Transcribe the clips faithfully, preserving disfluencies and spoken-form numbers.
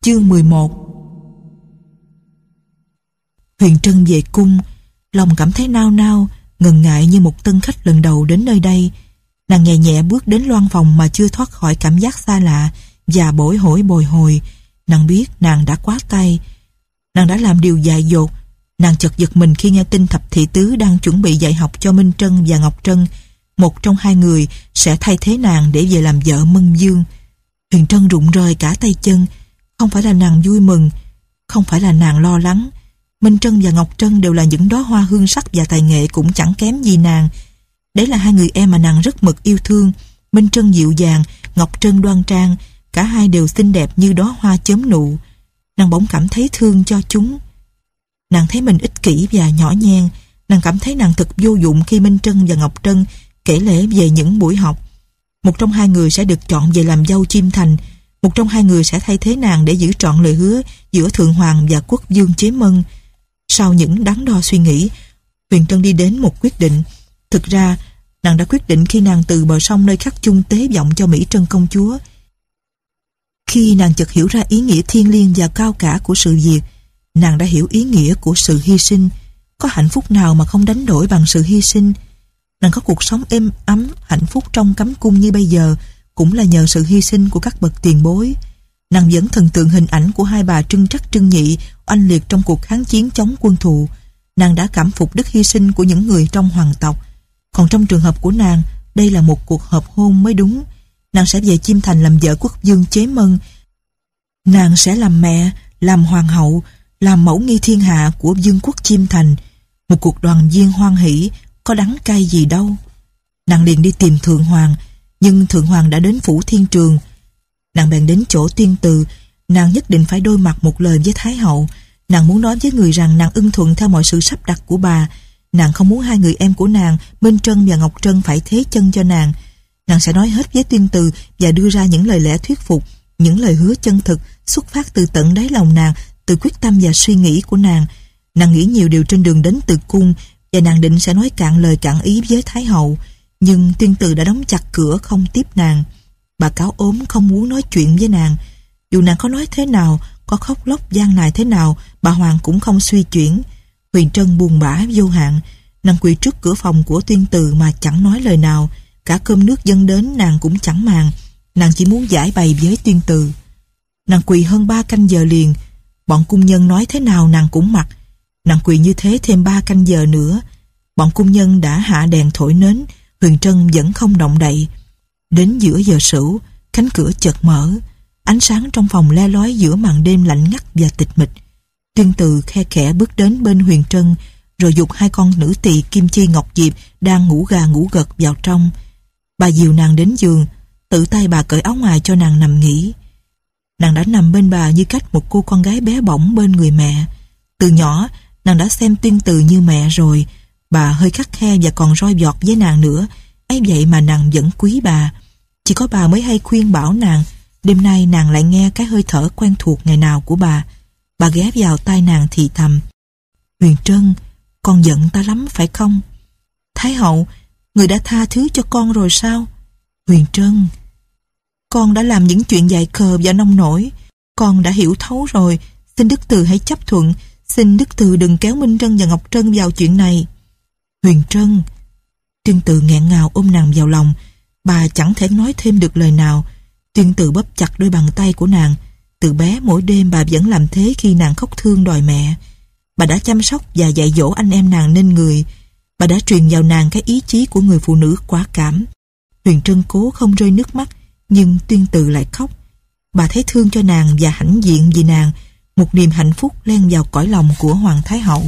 Chương mười một. Huyền Trân về cung, lòng cảm thấy nao nao, ngần ngại như một tân khách lần đầu đến nơi đây. Nàng nhẹ nhẹ bước đến loan phòng mà chưa thoát khỏi cảm giác xa lạ và bối hối bồi hồi. Nàng biết nàng đã quá tay, nàng đã làm điều dại dột. Nàng chợt giật mình khi nghe tin Thập Thị Tứ đang chuẩn bị dạy học cho Minh Trân và Ngọc Trân. Một trong hai người sẽ thay thế nàng để về làm vợ Mân Dương. Huyền Trân rụng rời cả tay chân. Không phải là nàng vui mừng, không phải là nàng lo lắng. Minh Trân và Ngọc Trân đều là những đóa hoa hương sắc và tài nghệ cũng chẳng kém gì nàng. Đấy là hai người em mà nàng rất mực yêu thương. Minh Trân dịu dàng, Ngọc Trân đoan trang, cả hai đều xinh đẹp như đóa hoa chớm nụ. Nàng bỗng cảm thấy thương cho chúng. Nàng thấy mình ích kỷ và nhỏ nhen. Nàng cảm thấy nàng thật vô dụng khi Minh Trân và Ngọc Trân kể lể về những buổi học. Một trong hai người sẽ được chọn về làm dâu Chiêm Thành. Một trong hai người sẽ thay thế nàng để giữ trọn lời hứa giữa Thượng Hoàng và Quốc vương Chế Mân. Sau những đắn đo suy nghĩ, Huyền Trân đi đến một quyết định. Thực ra, nàng đã quyết định khi nàng từ bờ sông nơi khắc chung tế vọng cho Mỹ Trân công chúa. Khi nàng chợt hiểu ra ý nghĩa thiêng liêng và cao cả của sự việc, nàng đã hiểu ý nghĩa của sự hy sinh. Có hạnh phúc nào mà không đánh đổi bằng sự hy sinh? Nàng có cuộc sống êm ấm, hạnh phúc trong cấm cung như bây giờ cũng là nhờ sự hy sinh của các bậc tiền bối. Nàng vẫn thần tượng hình ảnh của hai bà Trưng Trắc Trưng Nhị oanh liệt trong cuộc kháng chiến chống quân thù. Nàng đã cảm phục đức hy sinh của những người trong hoàng tộc. Còn trong trường hợp của nàng, đây là một cuộc hợp hôn mới đúng. Nàng sẽ về Chiêm Thành làm vợ Quốc vương Chế Mân. Nàng sẽ làm mẹ, làm hoàng hậu, làm mẫu nghi thiên hạ của vương quốc Chiêm Thành. Một cuộc đoàn viên hoan hỷ, có đắng cay gì đâu. Nàng liền đi tìm Thượng Hoàng, nhưng Thượng Hoàng đã đến phủ Thiên Trường. Nàng bèn đến chỗ Tuyên Từ. Nàng nhất định phải đôi mặt một lời với Thái hậu. Nàng muốn nói với người rằng nàng ưng thuận theo mọi sự sắp đặt của bà. Nàng không muốn hai người em của nàng, Minh Trân và Ngọc Trân, phải thế chân cho nàng. Nàng sẽ nói hết với Tuyên Từ và đưa ra những lời lẽ thuyết phục, những lời hứa chân thực xuất phát từ tận đáy lòng nàng, từ quyết tâm và suy nghĩ của nàng. Nàng nghĩ nhiều điều trên đường đến Từ Cung và nàng định sẽ nói cạn lời cạn ý với Thái hậu. Nhưng Tuyên Từ đã đóng chặt cửa không tiếp nàng. Bà cáo ốm không muốn nói chuyện với nàng. Dù nàng có nói thế nào, có khóc lóc gian nài thế nào, bà Hoàng cũng không suy chuyển. Huyền Trân buồn bã vô hạn. Nàng quỳ trước cửa phòng của Tuyên Từ mà chẳng nói lời nào. Cả cơm nước dâng đến nàng cũng chẳng màng. Nàng chỉ muốn giải bày với Tuyên Từ. Nàng quỳ hơn ba canh giờ liền. Bọn cung nhân nói thế nào nàng cũng mặc. Nàng quỳ như thế thêm ba canh giờ nữa. Bọn cung nhân đã hạ đèn thổi nến. Huyền Trân vẫn không động đậy. Đến giữa giờ sửu, cánh cửa chợt mở. Ánh sáng trong phòng le lói giữa màn đêm lạnh ngắt và tịch mịch. Tuyên Từ khe khẽ bước đến bên Huyền Trân, rồi giục hai con nữ tỳ Kim Chi Ngọc Diệp đang ngủ gà ngủ gật vào trong. Bà dìu nàng đến giường, tự tay bà cởi áo ngoài cho nàng nằm nghỉ. Nàng đã nằm bên bà như cách một cô con gái bé bỏng bên người mẹ. Từ nhỏ, nàng đã xem Tuyên Từ như mẹ rồi. Bà hơi khắt khe và còn roi vọt với nàng nữa. Ấy vậy mà nàng vẫn quý bà. Chỉ có bà mới hay khuyên bảo nàng. Đêm nay nàng lại nghe cái hơi thở quen thuộc ngày nào của bà. Bà ghé vào tai nàng thì thầm: Huyền Trân, con giận ta lắm phải không? Thái hậu, người đã tha thứ cho con rồi sao? Huyền Trân, con đã làm những chuyện dại khờ và nông nổi. Con đã hiểu thấu rồi. Xin Đức Từ hãy chấp thuận. Xin Đức Từ đừng kéo Minh Trân và Ngọc Trân vào chuyện này. Huyền Trân. Tuyên Từ nghẹn ngào ôm nàng vào lòng. Bà chẳng thể nói thêm được lời nào. Tuyên Từ bóp chặt đôi bàn tay của nàng. Từ bé mỗi đêm bà vẫn làm thế khi nàng khóc thương đòi mẹ. Bà đã chăm sóc và dạy dỗ anh em nàng nên người. Bà đã truyền vào nàng cái ý chí của người phụ nữ quả cảm. Huyền Trân cố không rơi nước mắt, nhưng Tuyên Từ lại khóc. Bà thấy thương cho nàng và hãnh diện vì nàng. Một niềm hạnh phúc len vào cõi lòng của Hoàng Thái hậu.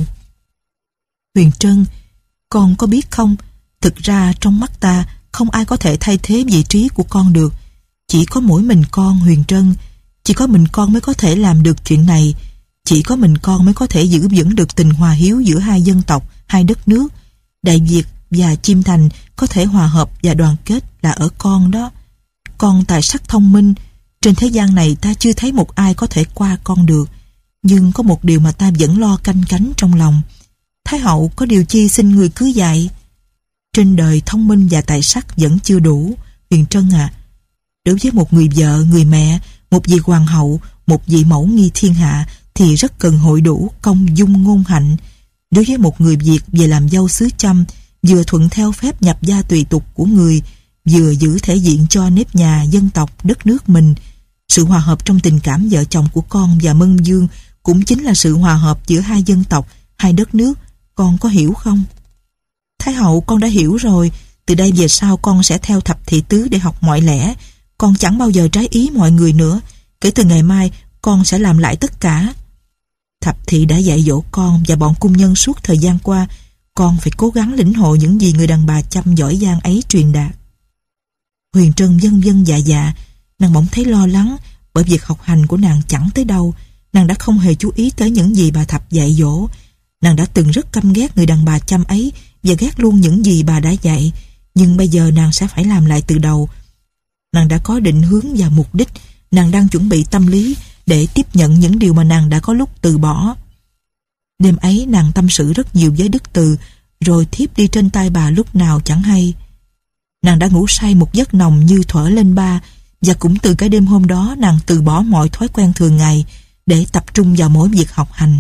Huyền Trân, con có biết không, thực ra trong mắt ta không ai có thể thay thế vị trí của con được. Chỉ có mỗi mình con, Huyền Trân. Chỉ có mình con mới có thể làm được chuyện này. Chỉ có mình con mới có thể giữ vững được tình hòa hiếu giữa hai dân tộc, hai đất nước. Đại Việt và Chiêm Thành có thể hòa hợp và đoàn kết là ở con đó. Con tài sắc thông minh. Trên thế gian này ta chưa thấy một ai có thể qua con được. Nhưng có một điều mà ta vẫn lo canh cánh trong lòng. Thái hậu có điều chi xin người cứ dạy. Trên đời thông minh và tài sắc vẫn chưa đủ, Huyền Trân à. Đối với một người vợ, người mẹ, Một vị hoàng hậu, một vị mẫu nghi thiên hạ thì rất cần hội đủ công dung ngôn hạnh. Đối với một người Việt về làm dâu xứ Chăm, vừa thuận theo phép nhập gia tùy tục của người, vừa giữ thể diện cho nếp nhà, dân tộc, đất nước mình. Sự hòa hợp trong tình cảm vợ chồng của con và Mân Dương cũng chính là sự hòa hợp giữa hai dân tộc, hai đất nước. Con có hiểu không? Thái hậu, con đã hiểu rồi. Từ đây về sau con sẽ theo thập thị tứ để học mọi lẽ. Con chẳng bao giờ trái ý mọi người nữa. Kể từ ngày mai con sẽ làm lại tất cả. Thập thị đã dạy dỗ con và bọn cung nhân suốt thời gian qua. Con phải cố gắng lĩnh hội những gì người đàn bà Chăm giỏi giang ấy truyền đạt. Huyền Trân vâng vâng dạ dạ. Nàng bỗng thấy lo lắng bởi việc học hành của nàng chẳng tới đâu. Nàng đã không hề chú ý tới những gì bà Thập dạy dỗ. Nàng đã từng rất căm ghét người đàn bà Chăm ấy và ghét luôn những gì bà đã dạy. Nhưng bây giờ nàng sẽ phải làm lại từ đầu. Nàng đã có định hướng và mục đích. Nàng đang chuẩn bị tâm lý để tiếp nhận những điều mà nàng đã có lúc từ bỏ. Đêm ấy nàng tâm sự rất nhiều với Đức Từ, rồi thiếp đi trên tay bà lúc nào chẳng hay. Nàng đã ngủ say một giấc nồng như thuở lên ba, và cũng từ cái đêm hôm đó nàng từ bỏ mọi thói quen thường ngày để tập trung vào mỗi việc học hành.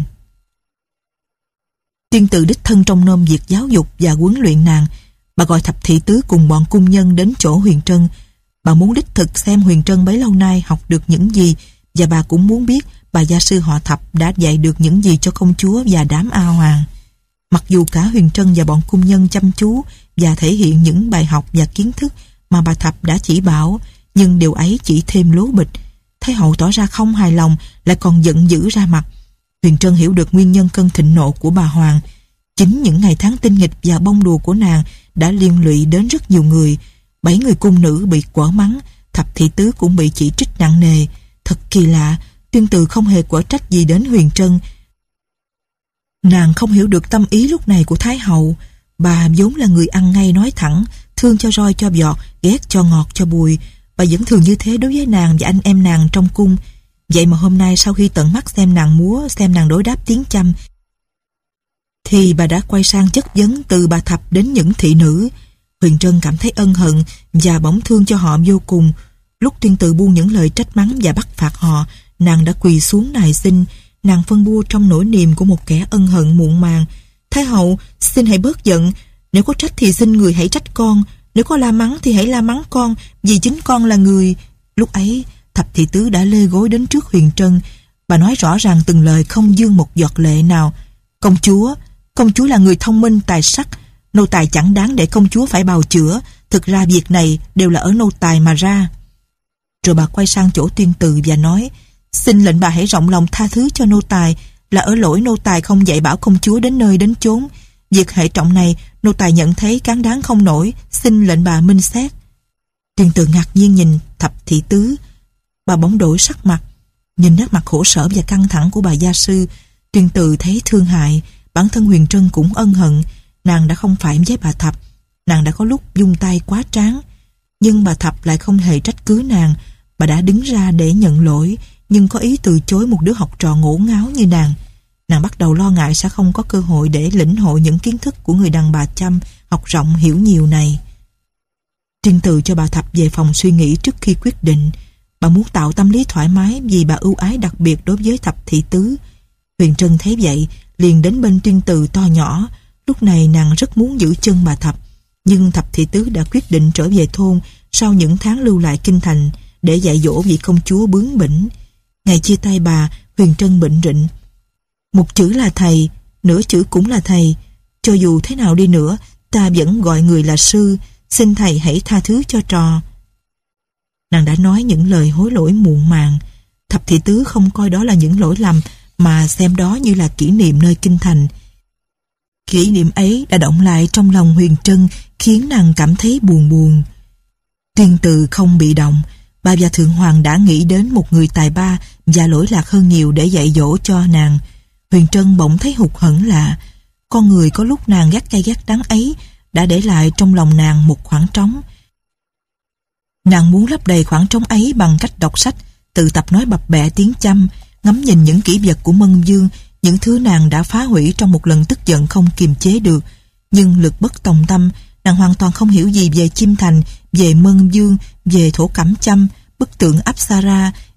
Tiên Từ đích thân trông nom việc giáo dục và huấn luyện nàng. Bà gọi thập thị tứ cùng bọn cung nhân đến chỗ Huyền Trân. Bà muốn đích thực xem Huyền Trân bấy lâu nay học được những gì, và bà cũng muốn biết bà gia sư họ Thập đã dạy được những gì cho công chúa và đám A Hoàng. Mặc dù cả Huyền Trân và bọn cung nhân chăm chú và thể hiện những bài học và kiến thức mà bà Thập đã chỉ bảo, nhưng điều ấy chỉ thêm lố bịch. Thái hậu tỏ ra không hài lòng, lại còn giận dữ ra mặt. Huyền Trân hiểu được nguyên nhân cơn thịnh nộ của bà Hoàng. Chính những ngày tháng tinh nghịch và bông đùa của nàng đã liên lụy đến rất nhiều người. Bảy người cung nữ bị quở mắng, thập thị tứ cũng bị chỉ trích nặng nề. Thật kỳ lạ, Tiên Từ không hề quở trách gì đến Huyền Trân. Nàng không hiểu được tâm ý lúc này của Thái hậu. Bà vốn là người ăn ngay nói thẳng, thương cho roi cho vọt, ghét cho ngọt cho bùi. Bà vẫn thường như thế đối với nàng và anh em nàng trong cung. Vậy mà hôm nay sau khi tận mắt xem nàng múa, xem nàng đối đáp tiếng Chăm, thì bà đã quay sang chất vấn từ bà Thập đến những thị nữ. Huyền Trân cảm thấy ân hận và bỗng thương cho họ vô cùng. Lúc Tiên Từ buông những lời trách mắng và bắt phạt họ, nàng đã quỳ xuống nài xin. Nàng phân bua trong nỗi niềm của một kẻ ân hận muộn màng. Thái hậu, xin hãy bớt giận. Nếu có trách thì xin người hãy trách con. Nếu có la mắng thì hãy la mắng con, vì chính con là người. Lúc ấy, thập thị tứ đã lê gối đến trước Huyền Trân. Bà nói rõ ràng từng lời, không dương một giọt lệ nào. Công chúa, công chúa là người thông minh, tài sắc. Nô tài chẳng đáng để công chúa phải bào chữa. Thực ra việc này đều là ở nô tài mà ra. Rồi bà quay sang chỗ Tiên Từ và nói: xin lệnh bà hãy rộng lòng tha thứ cho nô tài. Là ở lỗi nô tài không dạy bảo công chúa đến nơi đến chốn. Việc hệ trọng này nô tài nhận thấy cán đáng không nổi. Xin lệnh bà minh xét. Tiên Từ ngạc nhiên nhìn thập thị tứ. Bà bỗng đổi sắc mặt. Nhìn nét mặt khổ sở và căng thẳng của bà gia sư, Tiên Từ thấy thương hại. Bản thân Huyền Trân cũng ân hận. Nàng đã không phải với bà Thập. Nàng đã có lúc dung tay quá tráng. Nhưng bà Thập lại không hề trách cứ nàng. Bà đã đứng ra để nhận lỗi, nhưng có ý từ chối một đứa học trò ngổ ngáo như nàng. Nàng bắt đầu lo ngại sẽ không có cơ hội để lĩnh hội những kiến thức của người đàn bà Chăm học rộng hiểu nhiều này. Tiên Từ cho bà Thập về phòng suy nghĩ trước khi quyết định. Bà muốn tạo tâm lý thoải mái vì bà ưu ái đặc biệt đối với thập thị tứ. Huyền Trân thấy vậy, liền đến bên Tiên Từ to nhỏ. Lúc này nàng rất muốn giữ chân bà Thập, nhưng thập thị tứ đã quyết định trở về thôn sau những tháng lưu lại kinh thành để dạy dỗ vị công chúa bướng bỉnh. Ngày chia tay bà, Huyền Trân bệnh rịnh. Một chữ là thầy, nửa chữ cũng là thầy. Cho dù thế nào đi nữa, ta vẫn gọi người là sư. Xin thầy hãy tha thứ cho trò. Nàng đã nói những lời hối lỗi muộn màng. Thập thị tứ không coi đó là những lỗi lầm, mà xem đó như là kỷ niệm nơi kinh thành. Kỷ niệm ấy đã động lại trong lòng Huyền Trân, khiến nàng cảm thấy buồn buồn. Tiên Từ không bị động. Bà và Thượng Hoàng đã nghĩ đến một người tài ba và lỗi lạc hơn nhiều để dạy dỗ cho nàng. Huyền Trân bỗng thấy hụt hẫng lạ. Con người có lúc nàng ghét cay ghét đắng ấy đã để lại trong lòng nàng một khoảng trống. Nàng muốn lấp đầy khoảng trống ấy bằng cách đọc sách, tự tập nói bập bẹ tiếng Chăm, ngắm nhìn những kỷ vật của Mân Dương, những thứ nàng đã phá hủy trong một lần tức giận không kiềm chế được. Nhưng lực bất tòng tâm, nàng hoàn toàn không hiểu gì về Chiêm Thành, về Mân Dương, về thổ cẩm Chăm, bức tượng Apsara,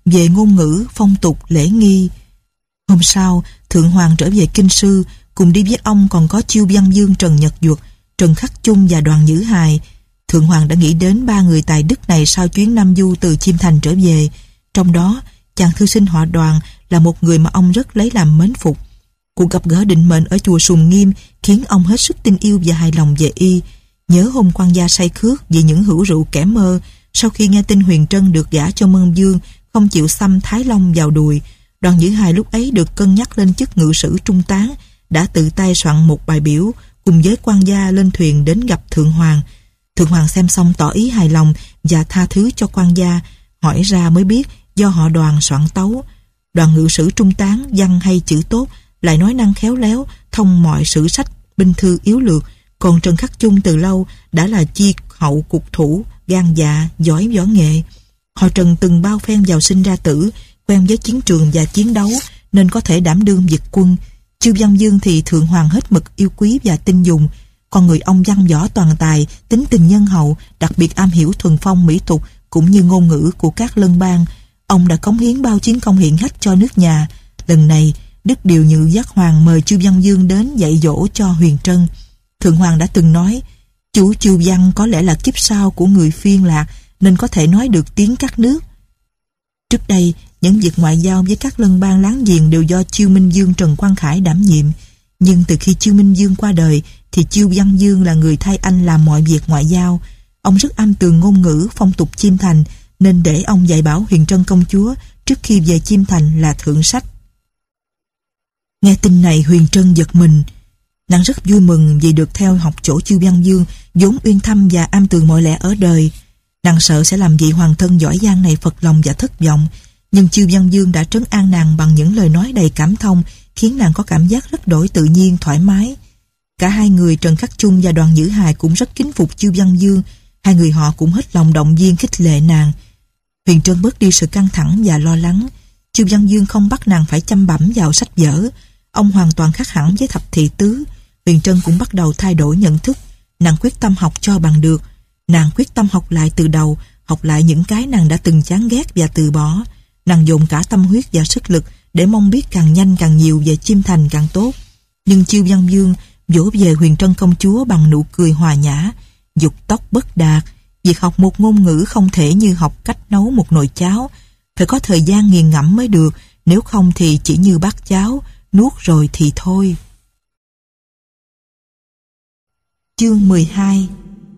về ngôn ngữ, phong tục, lễ nghi. Hôm sau, Thượng Hoàng trở về Kinh Sư, cùng đi với ông còn có Chiêu Văn Dương Trần Nhật Duật, Trần Khắc Chung và Đoàn Nhữ Hài. Thượng Hoàng đã nghĩ đến ba người tài đức này sau chuyến Nam Du từ Chiêm Thành trở về. Trong đó, chàng thư sinh họ Đoàn là một người mà ông rất lấy làm mến phục. Cuộc gặp gỡ định mệnh ở chùa Sùng Nghiêm khiến ông hết sức tin yêu và hài lòng về y. Nhớ hôm quan gia say khước vì những hữu rượu kẻ mơ, sau khi nghe tin Huyền Trân được gả cho Mân Dương, không chịu xăm Thái Long vào đùi, Đoàn Nhữ Hài lúc ấy được cân nhắc lên chức ngự sử trung tán, đã tự tay soạn một bài biểu cùng với quan gia lên thuyền đến gặp Thượng Hoàng. Thượng Hoàng xem xong tỏ ý hài lòng và tha thứ cho quan gia, hỏi ra mới biết do họ Đoàn soạn tấu. Đoàn ngự sử trung tán văn hay chữ tốt, lại nói năng khéo léo, thông mọi sử sách, binh thư yếu lược. Còn Trần Khắc Chung từ lâu đã là chi hậu cục thủ, gan dạ, giỏi võ nghệ. Họ Trần từng bao phen vào sinh ra tử, quen với chiến trường và chiến đấu, nên có thể đảm đương việc quân. Chiêu Văn Dương thì Thượng Hoàng hết mực yêu quý và tin dùng. Con người ông văn võ toàn tài, tính tình nhân hậu, đặc biệt am hiểu thuần phong mỹ tục cũng như ngôn ngữ của các lân bang. Ông đã cống hiến bao chiến công hiển hách cho nước nhà. Lần này, Đức Điều Nhự Giác Hoàng mời Chiêu Văn Dương đến dạy dỗ cho Huyền Trân. Thượng Hoàng đã từng nói, chú Chiêu Văn có lẽ là kiếp sau của người Phiên Lạc, nên có thể nói được tiếng các nước. Trước đây, những việc ngoại giao với các lân bang láng giềng đều do Chiêu Minh Dương Trần Quang Khải đảm nhiệm. Nhưng từ khi Chiêu Minh Dương qua đời, thì Chiêu Văn Dương là người thay anh làm mọi việc ngoại giao. Ông rất am tường ngôn ngữ, phong tục Chiêm Thành, nên để ông dạy bảo Huyền Trân công chúa trước khi về Chiêm Thành là thượng sách. Nghe tin này, Huyền Trân giật mình. Nàng rất vui mừng vì được theo học chỗ Chiêu Văn Dương, vốn uyên thâm và am tường mọi lẽ ở đời. Nàng sợ sẽ làm vị hoàng thân giỏi giang này phật lòng và thất vọng, nhưng Chiêu Văn Dương đã trấn an nàng bằng những lời nói đầy cảm thông, khiến nàng có cảm giác rất đổi tự nhiên, thoải mái. Cả hai người Trần Khắc Chung và Đoàn Nhữ Hài cũng rất kính phục Chiêu Văn Dương. Hai người họ cũng hết lòng động viên khích lệ nàng. Huyền Trân bớt đi sự căng thẳng và lo lắng. Chiêu Văn Dương không bắt nàng phải chăm bẵm vào sách vở. Ông hoàn toàn khác hẳn với thập thị tứ. Huyền Trân cũng bắt đầu thay đổi nhận thức. Nàng quyết tâm học cho bằng được. Nàng quyết tâm học lại từ đầu, học lại những cái nàng đã từng chán ghét và từ bỏ. Nàng dồn cả tâm huyết và sức lực để mong biết càng nhanh càng nhiều về Chiêm Thành càng tốt. Nhưng Chiêu Văn Dương vỗ về Huyền Trân công chúa bằng nụ cười hòa nhã. Dục tốc bất đạt. Việc học một ngôn ngữ không thể như học cách nấu một nồi cháo. Phải có thời gian nghiền ngẫm mới được, nếu không thì chỉ như bát cháo, nuốt rồi thì thôi. Chương mười hai.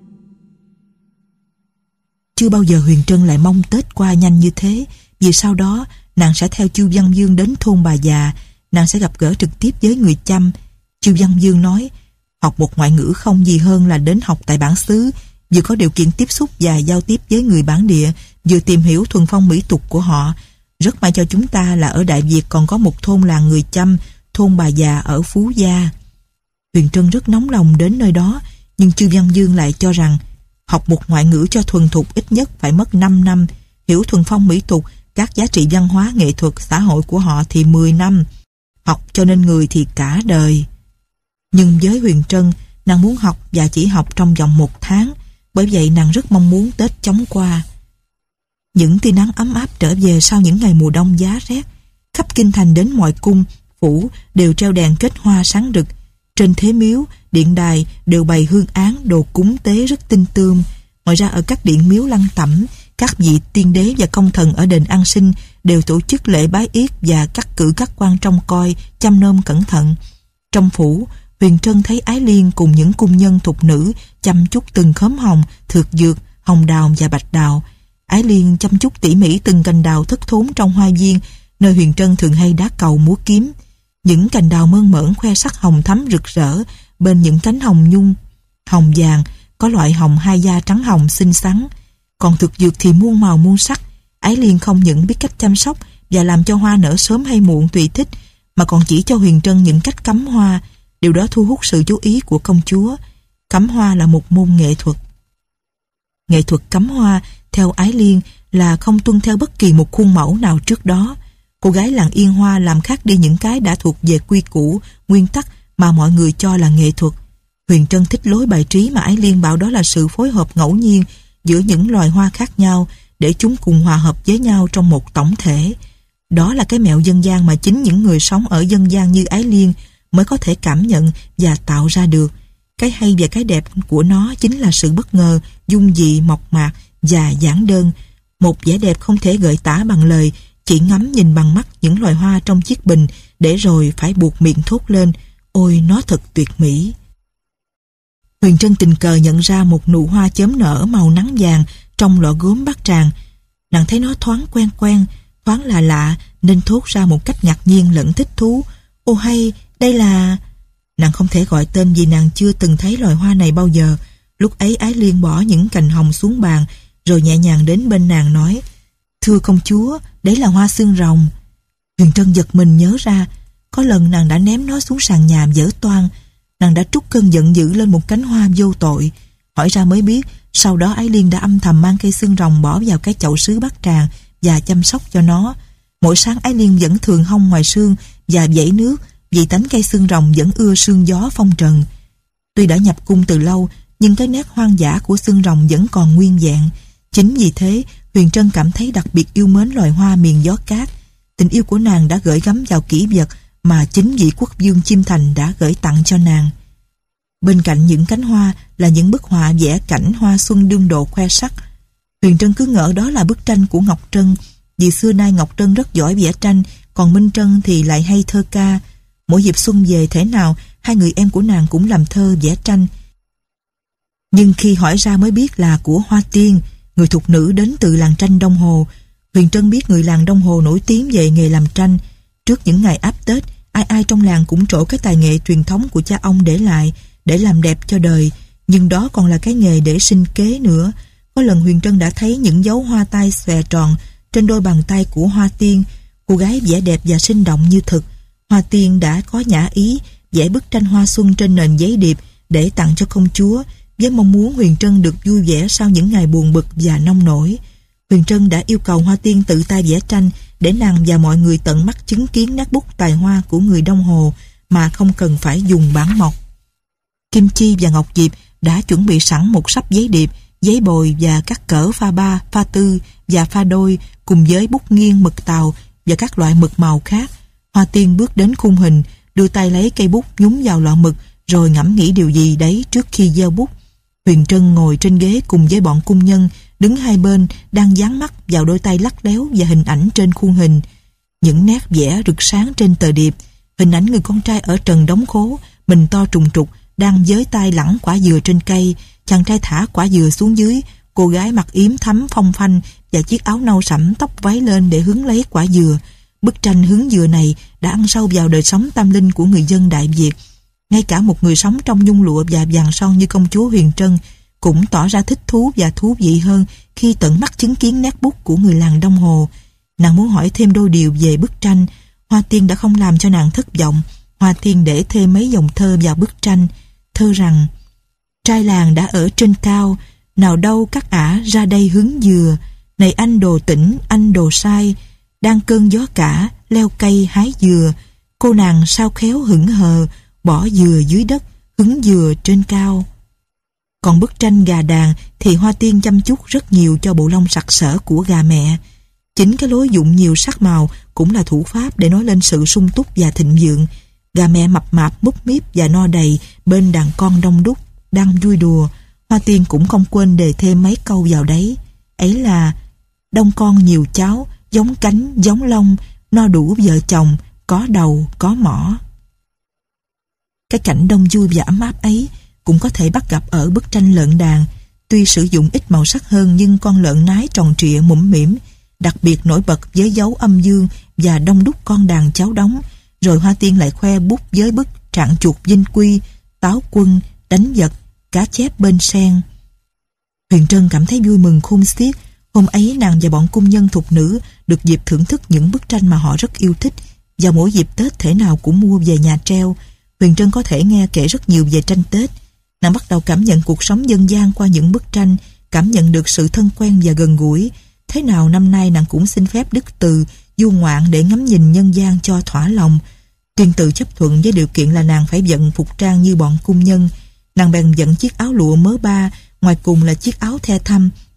Chưa bao giờ Huyền Trân lại mong Tết qua nhanh như thế, vì sau đó nàng sẽ theo Chiêu Văn Dương đến thôn bà già, nàng sẽ gặp gỡ trực tiếp với người chăm. Chiêu Văn Dương nói, học một ngoại ngữ không gì hơn là đến học tại bản xứ, vừa có điều kiện tiếp xúc và giao tiếp với người bản địa, vừa tìm hiểu thuần phong mỹ tục của họ. Rất may cho chúng ta là ở Đại Việt còn có một thôn làng người chăm, thôn bà già ở Phú Gia. Huyền Trân rất nóng lòng đến nơi đó, nhưng Chiêu Văn Dương lại cho rằng học một ngoại ngữ cho thuần thục ít nhất phải mất năm năm, hiểu thuần phong mỹ tục, các giá trị văn hóa, nghệ thuật, xã hội của họ thì mười năm. Học cho nên người thì cả đời. Nhưng với Huyền Trân, nàng muốn học và chỉ học trong vòng một tháng, bởi vậy nàng rất mong muốn Tết chóng qua. Những tia nắng ấm áp trở về sau những ngày mùa đông giá rét. Khắp kinh thành đến mọi cung, phủ đều treo đèn kết hoa sáng rực. Trên thế miếu, điện đài đều bày hương án, đồ cúng tế rất tinh tươm. Ngoài ra ở các điện miếu lăng tẩm, các vị tiên đế và công thần ở đền An Sinh đều tổ chức lễ bái yết và cắt cử các quan trông coi, chăm nom cẩn thận. Trong phủ, Huyền Trân thấy Ái Liên cùng những cung nhân thục nữ chăm chút từng khóm hồng, thược dược, hồng đào và bạch đào. Ái Liên chăm chút tỉ mỉ từng cành đào thất thốn trong hoa viên, nơi Huyền Trân thường hay đá cầu múa kiếm. Những cành đào mơn mởn khoe sắc hồng thắm rực rỡ, bên những cánh hồng nhung, hồng vàng, có loại hồng hai da trắng hồng xinh xắn. Còn thực dược thì muôn màu muôn sắc. Ái Liên không những biết cách chăm sóc và làm cho hoa nở sớm hay muộn tùy thích, mà còn chỉ cho Huyền Trân những cách cắm hoa. Điều đó thu hút sự chú ý của công chúa. Cắm hoa là một môn nghệ thuật. Nghệ thuật cắm hoa, theo Ái Liên, là không tuân theo bất kỳ một khuôn mẫu nào trước đó. Cô gái làng Yên Hoa làm khác đi những cái đã thuộc về quy củ, nguyên tắc mà mọi người cho là nghệ thuật. Huyền Trân thích lối bài trí mà Ái Liên bảo đó là sự phối hợp ngẫu nhiên giữa những loài hoa khác nhau, để chúng cùng hòa hợp với nhau trong một tổng thể. Đó là cái mẹo dân gian mà chính những người sống ở dân gian như Ái Liên mới có thể cảm nhận và tạo ra được. Cái hay và cái đẹp của nó chính là sự bất ngờ, dung dị, mộc mạc và giản đơn. Một vẻ đẹp không thể gợi tả bằng lời, chỉ ngắm nhìn bằng mắt những loài hoa trong chiếc bình để rồi phải buộc miệng thốt lên: ôi, nó thật tuyệt mỹ. Huyền Trân tình cờ nhận ra một nụ hoa chớm nở màu nắng vàng trong lọ gốm bát tràng. Nàng thấy nó thoáng quen quen, thoáng lạ lạ, nên thốt ra một cách ngạc nhiên lẫn thích thú: ô hay, đây là... Nàng không thể gọi tên vì nàng chưa từng thấy loài hoa này bao giờ. Lúc ấy Ái Liên bỏ những cành hồng xuống bàn, rồi nhẹ nhàng đến bên nàng nói: thưa công chúa, đấy là hoa xương rồng. Huyền Trân giật mình nhớ ra, có lần nàng đã ném nó xuống sàn nhà dở toang. Nàng đã trút cơn giận dữ lên một cánh hoa vô tội. Hỏi ra mới biết, sau đó Ái Liên đã âm thầm mang cây xương rồng bỏ vào cái chậu sứ bát tràng và chăm sóc cho nó. Mỗi sáng Ái Liên vẫn thường hong ngoài sương và vẩy nước, vì tánh cây xương rồng vẫn ưa sương gió phong trần. Tuy đã nhập cung từ lâu, nhưng cái nét hoang dã của xương rồng vẫn còn nguyên vẹn. Chính vì thế, Huyền Trân cảm thấy đặc biệt yêu mến loài hoa miền gió cát. Tình yêu của nàng đã gửi gắm vào kỷ vật mà chính vị quốc vương Chiêm Thành đã gửi tặng cho nàng. Bên cạnh những cánh hoa là những bức họa vẽ cảnh hoa xuân đương độ khoe sắc. Huyền Trân cứ ngỡ đó là bức tranh của Ngọc Trân, vì xưa nay Ngọc Trân rất giỏi vẽ tranh, còn Minh Trân thì lại hay thơ ca. Mỗi dịp xuân về thế nào, hai người em của nàng cũng làm thơ vẽ tranh. Nhưng khi hỏi ra mới biết là của Hoa Tiên, người thục nữ đến từ làng tranh Đông Hồ. Huyền Trân biết người làng Đông Hồ nổi tiếng về nghề làm tranh. Trước những ngày áp Tết, ai ai trong làng cũng trổ cái tài nghệ truyền thống của cha ông để lại, để làm đẹp cho đời. Nhưng đó còn là cái nghề để sinh kế nữa. Có lần Huyền Trân đã thấy những dấu hoa tai xòe tròn trên đôi bàn tay của Hoa Tiên. Cô gái vẻ đẹp và sinh động như thực. Hoa Tiên đã có nhã ý vẽ bức tranh hoa xuân trên nền giấy điệp để tặng cho công chúa, với mong muốn Huyền Trân được vui vẻ sau những ngày buồn bực và nông nổi. Huyền Trân đã yêu cầu Hoa Tiên tự tay vẽ tranh để nàng và mọi người tận mắt chứng kiến nét bút tài hoa của người Đông Hồ mà không cần phải dùng bản mộc. Kim Chi và Ngọc Diệp đã chuẩn bị sẵn một sắp giấy điệp, giấy bồi và các cỡ pha ba, pha tư và pha đôi, cùng với bút nghiêng, mực tàu và các loại mực màu khác. Hoa Tiên bước đến khung hình, đưa tay lấy cây bút nhúng vào lọ mực, rồi ngẫm nghĩ điều gì đấy trước khi gieo bút. Huyền Trân ngồi trên ghế cùng với bọn cung nhân đứng hai bên, đang dán mắt vào đôi tay lắc léo và hình ảnh trên khuôn hình. Những nét vẽ rực sáng trên tờ điệp, hình ảnh người con trai ở trần đống khố, mình to trùng trục, đang giới tay lẳng quả dừa trên cây, chàng trai thả quả dừa xuống dưới, cô gái mặc yếm thắm phong phanh và chiếc áo nâu sẫm tóc váy lên để hứng lấy quả dừa. Bức tranh hứng dừa này đã ăn sâu vào đời sống tâm linh của người dân Đại Việt. Ngay cả một người sống trong nhung lụa và vàng son như công chúa Huyền Trân cũng tỏ ra thích thú và thú vị hơn khi tận mắt chứng kiến nét bút của người làng Đông Hồ. Nàng muốn hỏi thêm đôi điều về bức tranh. Hoa Tiên đã không làm cho nàng thất vọng. Hoa Tiên để thêm mấy dòng thơ vào bức tranh. Thơ rằng: trai làng đã ở trên cao, nào đâu các ả ra đây hứng dừa. Này anh đồ tỉnh, anh đồ sai, đang cơn gió cả, leo cây hái dừa. Cô nàng sao khéo hững hờ, bỏ dừa dưới đất, hứng dừa trên cao. Còn bức tranh gà đàn thì Hoa Tiên chăm chút rất nhiều cho bộ lông sặc sỡ của gà mẹ. Chính cái lối dụng nhiều sắc màu cũng là thủ pháp để nói lên sự sung túc và thịnh vượng. Gà mẹ mập mạp, múp míp và no đầy bên đàn con đông đúc đang vui đùa. Hoa Tiên cũng không quên đề thêm mấy câu vào đấy. Ấy là: đông con nhiều cháu, giống cánh, giống lông, no đủ vợ chồng, có đầu, có mỏ. Cái cảnh đông vui và ấm áp ấy cũng có thể bắt gặp ở bức tranh lợn đàn. Tuy sử dụng ít màu sắc hơn nhưng con lợn nái tròn trịa mũm mĩm, đặc biệt nổi bật với dấu âm dương và đông đúc con đàn cháu đóng. Rồi Hoa Tiên lại khoe bút với bức trạng chuột vinh quy, táo quân, đánh vật, cá chép bên sen. Huyền Trân cảm thấy vui mừng khôn xiết. Hôm ấy nàng và bọn cung nhân thục nữ được dịp thưởng thức những bức tranh mà họ rất yêu thích. Vào mỗi dịp Tết thể nào cũng mua về nhà treo. Huyền Trân có thể nghe kể rất nhiều về tranh Tết. Nàng bắt đầu cảm nhận cuộc sống dân gian qua những bức tranh, cảm nhận được sự thân quen và gần gũi. Thế nào năm nay nàng cũng xin phép Đức Từ du ngoạn để ngắm nhìn nhân gian cho thỏa lòng. Tuyên Từ chấp thuận với điều kiện là nàng phải vận phục trang như bọn cung nhân. Nàng bèn dẫn chiếc áo lụa mớ ba, ngoài cùng là chiếc áo the thăm,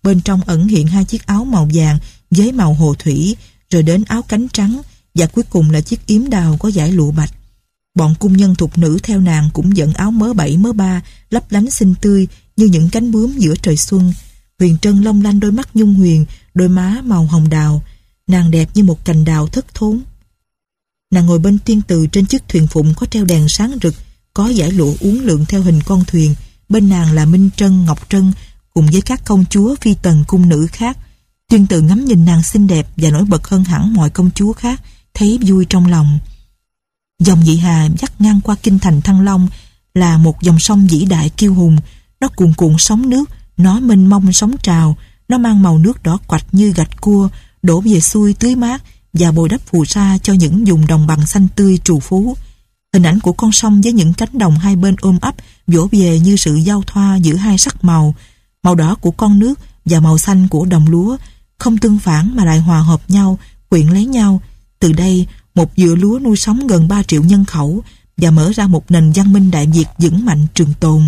bên trong ẩn hiện hai chiếc áo màu vàng với màu hồ thủy, rồi đến áo cánh trắng, và cuối cùng là chiếc yếm đào có dải lụa bạch. Bọn cung nhân thục nữ theo nàng cũng dẫn áo mớ bảy mớ ba, lấp lánh xinh tươi như những cánh bướm giữa trời xuân. Huyền Trân long lanh đôi mắt nhung huyền, đôi má màu hồng đào, nàng đẹp như một cành đào thất thốn. Nàng ngồi bên tiên từ trên chiếc thuyền phụng có treo đèn sáng rực, có dải lụa uốn lượn theo hình con thuyền. Bên nàng là Minh Trân, Ngọc Trân cùng với các công chúa phi tần cung nữ khác. Tuyên Từ ngắm nhìn nàng xinh đẹp và nổi bật hơn hẳn mọi công chúa khác, thấy vui trong lòng. Dòng Nhị Hà dắt ngang qua kinh thành Thăng Long là một dòng sông vĩ đại kiêu hùng. Nó cuồn cuộn sóng nước, nó mênh mông sóng trào, nó mang màu nước đỏ quạch như gạch cua, đổ về xuôi tưới mát và bồi đắp phù sa cho những vùng đồng bằng xanh tươi trù phú. Hình ảnh của con sông với những cánh đồng hai bên ôm ấp vỗ về như sự giao thoa giữa hai sắc màu, màu đỏ của con nước và màu xanh của đồng lúa, không tương phản mà lại hòa hợp nhau, quyện lấy nhau. Từ đây, một vựa lúa nuôi sống gần ba triệu nhân khẩu và mở ra một nền văn minh Đại Việt vững mạnh trường tồn.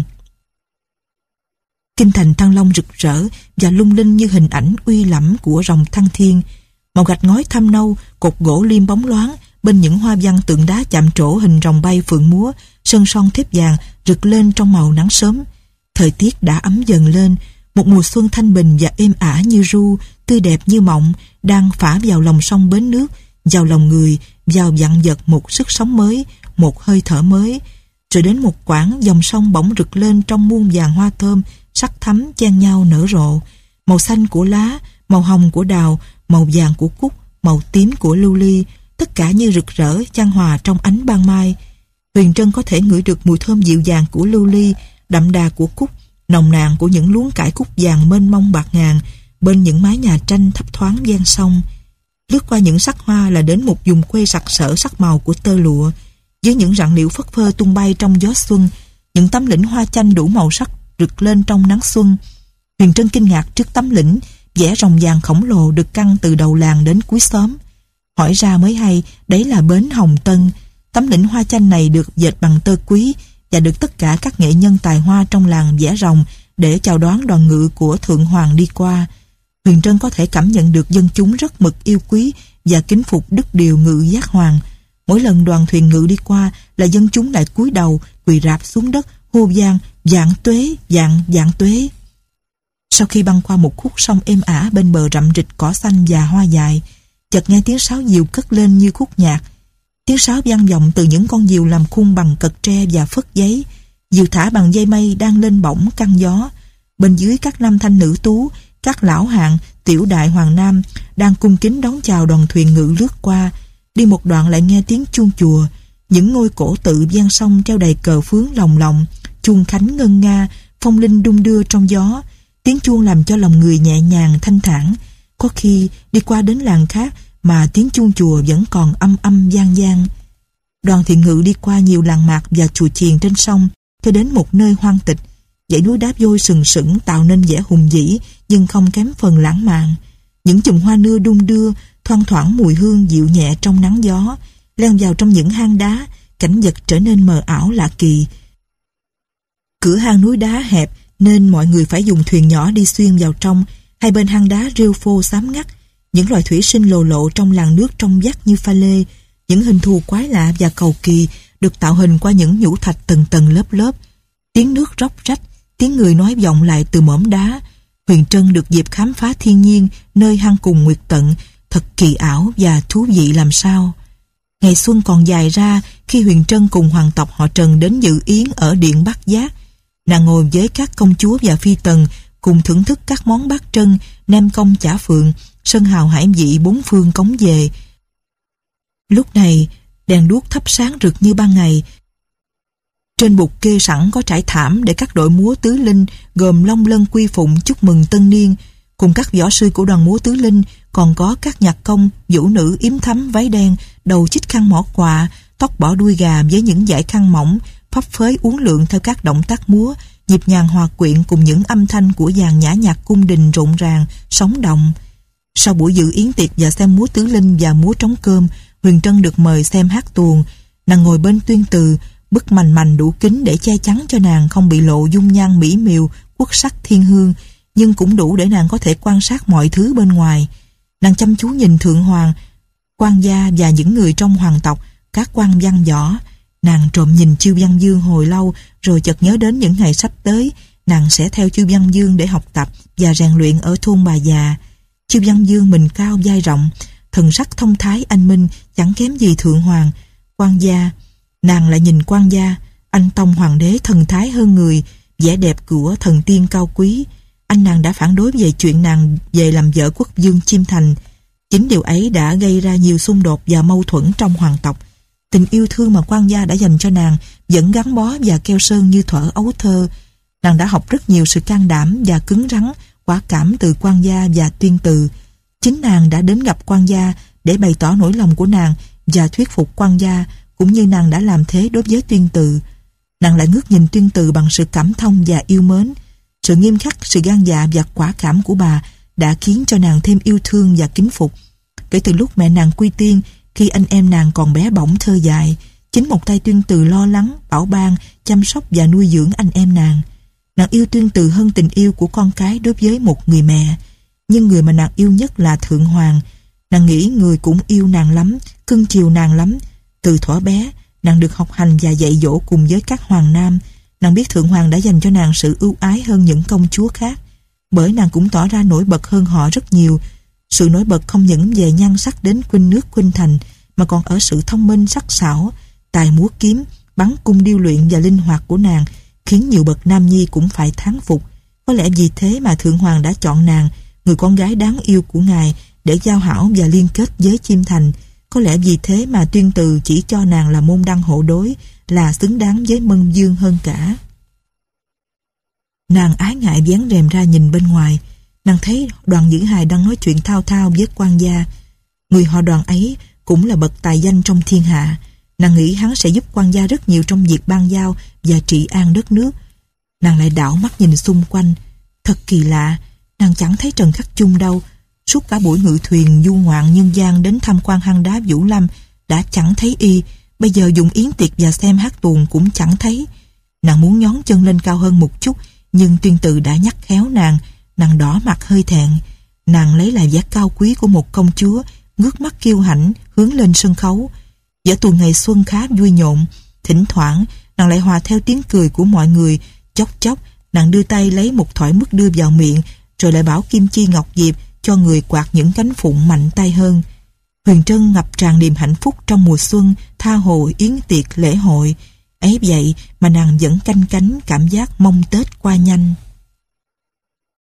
Kinh thành Thăng Long rực rỡ và lung linh như hình ảnh uy lẫm của rồng thăng thiên. Màu gạch ngói thâm nâu, cột gỗ liêm bóng loáng, bên những hoa văn tượng đá chạm trổ hình rồng bay phượng múa, sân son thép vàng rực lên trong màu nắng sớm. Thời tiết đã ấm dần lên, một mùa xuân thanh bình và êm ả như ru, tươi đẹp như mộng, đang phả vào lòng sông bến nước, vào lòng người, vào vạn vật một sức sống mới, một hơi thở mới. Rồi đến một quãng dòng sông bỗng rực lên trong muôn vàng hoa thơm, sắc thắm chen nhau nở rộ, màu xanh của lá, màu hồng của đào, màu vàng của cúc, màu tím của lưu ly, tất cả như rực rỡ chan hòa trong ánh ban mai. Huyền Trân có thể ngửi được mùi thơm dịu dàng của lưu ly, đậm đà của cúc, nồng nàn của những luống cải cúc vàng mênh mông bạc ngàn bên những mái nhà tranh thấp thoáng ven sông. Lướt qua những sắc hoa là đến một vùng quê sặc sỡ sắc màu của tơ lụa, với những rặng liễu phất phơ tung bay trong gió xuân, những tấm lĩnh hoa chanh đủ màu sắc rực lên trong nắng xuân. Huyền Trân kinh ngạc trước tấm lĩnh vẽ rồng vàng khổng lồ được căng từ đầu làng đến cuối xóm. Hỏi ra mới hay, đấy là bến Hồng Tân. Tấm lĩnh hoa chanh này được dệt bằng tơ quý và được tất cả các nghệ nhân tài hoa trong làng vẽ rồng để chào đón đoàn ngự của Thượng Hoàng đi qua. Huyền Trân có thể cảm nhận được dân chúng rất mực yêu quý và kính phục đức điều ngự giác hoàng. Mỗi lần đoàn thuyền ngự đi qua là dân chúng lại cúi đầu quỳ rạp xuống đất hô vang vạn tuế, vạn vạn tuế. Sau khi băng qua một khúc sông êm ả bên bờ rậm rịch cỏ xanh và hoa dại, chợt nghe tiếng sáo diều cất lên như khúc nhạc. Tiếng sáo vang vọng từ những con diều làm khung bằng cật tre và phất giấy. Diều thả bằng dây mây đang lên bổng căng gió. Bên dưới các nam thanh nữ tú, các lão hạng, tiểu đại hoàng nam đang cung kính đón chào đoàn thuyền ngự lướt qua. Đi một đoạn lại nghe tiếng chuông chùa. Những ngôi cổ tự ven sông treo đầy cờ phướng lồng lộng, chuông khánh ngân nga, phong linh đung đưa trong gió. Tiếng chuông làm cho lòng người nhẹ nhàng thanh thản. Có khi đi qua đến làng khác mà tiếng chuông chùa vẫn còn âm âm vang vang. Đoàn thuyền ngự đi qua nhiều làng mạc và chùa chiền trên sông, cho đến một nơi hoang tịch. Dãy núi đá vôi sừng sững tạo nên vẻ hùng vĩ nhưng không kém phần lãng mạn. Những chùm hoa nưa đung đưa, thoang thoảng mùi hương dịu nhẹ trong nắng gió, len vào trong những hang đá, cảnh vật trở nên mờ ảo lạ kỳ. Cửa hang núi đá hẹp nên mọi người phải dùng thuyền nhỏ đi xuyên vào trong. Hai bên hang đá rêu phô xám ngắt, những loài thủy sinh lồ lộ trong làn nước trong vắt như pha lê. Những hình thù quái lạ và cầu kỳ được tạo hình qua những nhũ thạch tầng tầng lớp lớp. Tiếng nước róc rách, tiếng người nói vọng lại từ mỏm đá. Huyền Trân được dịp khám phá thiên nhiên nơi hang cùng nguyệt tận, thật kỳ ảo và thú vị làm sao. Ngày xuân còn dài ra khi Huyền Trân cùng hoàng tộc họ Trần đến dự yến ở điện Bát Giác. Nàng ngồi với các công chúa và phi tần cùng thưởng thức các món bát trân, nem công chả phượng, sơn hào hải vị bốn phương cống về. Lúc này, đèn đuốc thắp sáng rực như ban ngày. Trên bục kê sẵn có trải thảm để các đội múa tứ linh gồm long lân quy phụng chúc mừng tân niên. Cùng các võ sư của đoàn múa tứ linh còn có các nhạc công, vũ nữ yếm thắm váy đen, đầu chích khăn mỏ quạ, tóc bỏ đuôi gà với những dải khăn mỏng, phấp phới uốn lượn theo các động tác múa, nhịp nhàng hòa quyện cùng những âm thanh của dàn nhã nhạc cung đình rộn ràng, sống động. Sau buổi dự yến tiệc và xem múa tứ linh và múa trống cơm, Huyền Trân được mời xem hát tuồng. Nàng ngồi bên Tuyên Từ, bức mành mành đủ kính để che chắn cho nàng không bị lộ dung nhan mỹ miều, quốc sắc thiên hương, nhưng cũng đủ để nàng có thể quan sát mọi thứ bên ngoài. Nàng chăm chú nhìn Thượng Hoàng, quan gia và những người trong hoàng tộc, các quan văn võ. Nàng trộm nhìn Chiêu Văn Dương hồi lâu, rồi chợt nhớ đến những ngày sắp tới, nàng sẽ theo Chiêu Văn Dương để học tập và rèn luyện ở thôn bà già. Chiêu Văn Dương mình cao vai rộng, thần sắc thông thái anh minh, chẳng kém gì Thượng Hoàng. Quan gia, nàng lại nhìn quan gia, anh tông hoàng đế thần thái hơn người, vẻ đẹp của thần tiên cao quý. Anh nàng đã phản đối về chuyện nàng về làm vợ quốc vương Chiêm Thành. Chính điều ấy đã gây ra nhiều xung đột và mâu thuẫn trong hoàng tộc. Tình yêu thương mà quan gia đã dành cho nàng vẫn gắn bó và keo sơn như thuở ấu thơ. Nàng đã học rất nhiều sự can đảm và cứng rắn, quả cảm từ quan gia và Tuyên Từ. Chính nàng đã đến gặp quan gia để bày tỏ nỗi lòng của nàng và thuyết phục quan gia, cũng như nàng đã làm thế đối với Tuyên Từ. Nàng lại ngước nhìn Tuyên Từ bằng sự cảm thông và yêu mến. Sự nghiêm khắc, sự gan dạ và quả cảm của bà đã khiến cho nàng thêm yêu thương và kính phục. Kể từ lúc mẹ nàng quy tiên, khi anh em nàng còn bé bỏng thơ dại, chính một tay Tuyên Từ lo lắng, bảo ban, chăm sóc và nuôi dưỡng anh em nàng. Nàng yêu Tuyên Từ hơn tình yêu của con cái đối với một người mẹ. Nhưng người mà nàng yêu nhất là Thượng Hoàng. Nàng nghĩ người cũng yêu nàng lắm, cưng chiều nàng lắm. Từ thuở bé, nàng được học hành và dạy dỗ cùng với các hoàng nam. Nàng biết Thượng Hoàng đã dành cho nàng sự ưu ái hơn những công chúa khác, bởi nàng cũng tỏ ra nổi bật hơn họ rất nhiều. Sự nổi bật không những về nhan sắc đến khuynh nước khuynh thành, mà còn ở sự thông minh sắc sảo, tài múa kiếm, bắn cung điêu luyện và linh hoạt của nàng, khiến nhiều bậc nam nhi cũng phải thán phục. Có lẽ vì thế mà Thượng Hoàng đã chọn nàng, người con gái đáng yêu của ngài, để giao hảo và liên kết với Chiêm Thành. Có lẽ vì thế mà Tuyên Từ chỉ cho nàng là môn đăng hộ đối, là xứng đáng với Mân Dương hơn cả. Nàng ái ngại vén rèm ra nhìn bên ngoài. Nàng thấy Đoàn Dữ Hài đang nói chuyện thao thao với quan gia. Người họ Đoàn ấy cũng là bậc tài danh trong thiên hạ. Nàng nghĩ hắn sẽ giúp quan gia rất nhiều trong việc ban giao và trị an đất nước. Nàng lại đảo mắt nhìn xung quanh. Thật kỳ lạ, nàng chẳng thấy Trần Khắc Chung đâu. Suốt cả buổi ngự thuyền du ngoạn nhân gian đến tham quan hang đá Vũ Lâm đã chẳng thấy y. Bây giờ dùng yến tiệc và xem hát tuồng cũng chẳng thấy. Nàng muốn nhón chân lên cao hơn một chút, nhưng Tuyên Từ đã nhắc khéo nàng. Nàng đỏ mặt hơi thẹn. Nàng lấy lại vẻ cao quý của một công chúa, ngước mắt kiêu hãnh hướng lên sân khấu. Vở tuồng ngày xuân khá vui nhộn. Thỉnh thoảng nàng lại hòa theo tiếng cười của mọi người. Chốc chốc nàng đưa tay lấy một thỏi mứt đưa vào miệng, rồi lại bảo Kim Chi Ngọc Diệp cho người quạt những cánh phụng mạnh tay hơn. Huyền Trân ngập tràn niềm hạnh phúc trong mùa xuân, tha hồ yến tiệc lễ hội. Ấy vậy mà nàng vẫn canh cánh cảm giác mong Tết qua nhanh.